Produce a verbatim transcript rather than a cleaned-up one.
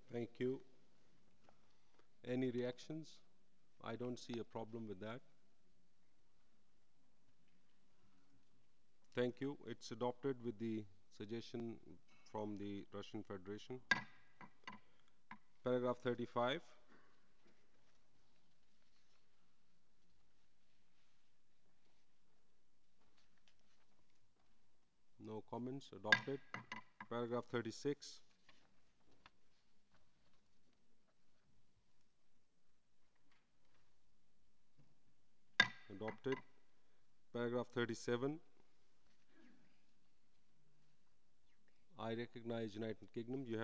Thank you. Any reactions? I don't see a problem with that. Thank you. It's adopted with the suggestion from the Russian Federation. Paragraph thirty-five. No comments. Adopted. Paragraph thirty-six. Adopted. Paragraph thirty-seven. I recognize United Kingdom. You